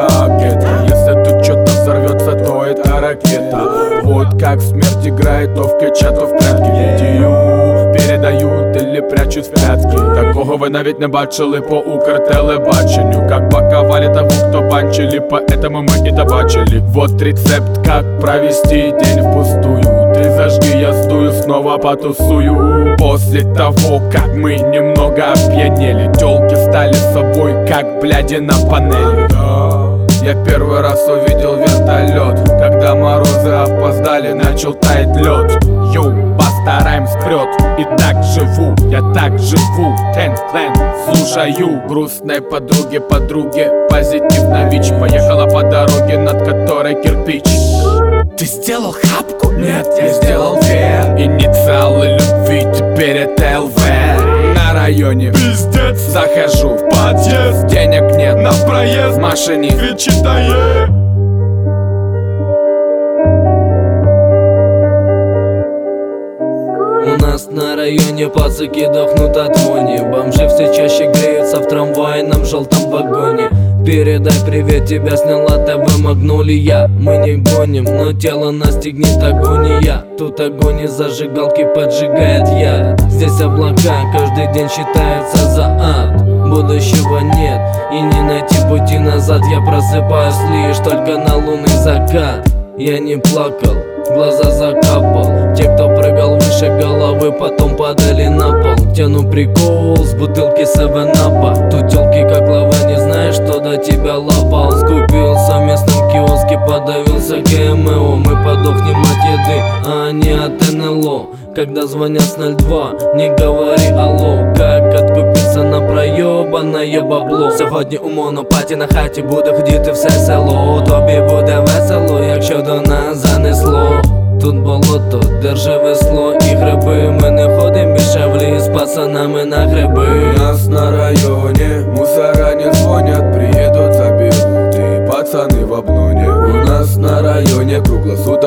как это. Если тут что-то взорвется, то это ракета. Вот как смерть играет то в кача, то в прятки. Видео передають или прячуть в п'ятки. Такого ви навіть не бачили по Укртелебаченню. Как паковали того, кто банчили, поэтому мы и добачили. Вот рецепт, как провести день впустую. Ты зажги, я сдую, снова потусую. После того, как мы немного опьянели, тёлки стали собой, как бляди на панели. Я первый раз увидел вертолет, когда морозы опоздали, начал таять лед. Йоу, постараемся вперед, и так живу, я так живу. Тэнк Клэн, слушаю грустной подруге, позитивно ВИЧ. Поехала по дороге, над которой кирпич. Ты сделал хапку? Нет, я сделал две. Инициалы любви, теперь это ЛВ. На районе Пиздец, захожу в подъезд, денег нет, на проезд в машине вычитаю. У нас на районе пацаки дохнут от вони. Бомжи все чаще греются в трамвайном желтом вагоне. Передай привет, тебя сняла ТВ Магнолия. Мы не гоним, но тело настигнет агония. Тут огонь из зажигалки поджигает яд. Здесь облака каждый день считаются за ад. Будущего нет и не найти пути назад. Я просыпаюсь лишь только на лунный закат. Я не плакал, глаза закапал. Те, кто прыгал выше головы, потом падали на пол. Тяну прикол с бутылки 7-апа. Тут тёлки как лава, не знаешь, что до тебя лапал. Скупился в местном киоске, подавился ГМО. Мы подохнем от еды, а не от НЛО. Когда звонят с 02, не говори алло. Как откупиться на проёбаное бабло. Сьогодні у монопаті на хаті буде ходити все село. Тобі буде весело, якщо до нас занесло. Тут болото, держи весло і гриби. Ми не ходим більше в ліс з пацанами на гриби. У нас на районе мусора не звонят, приедут, заберут. И пацаны в обноне. У нас на районе круглосуточно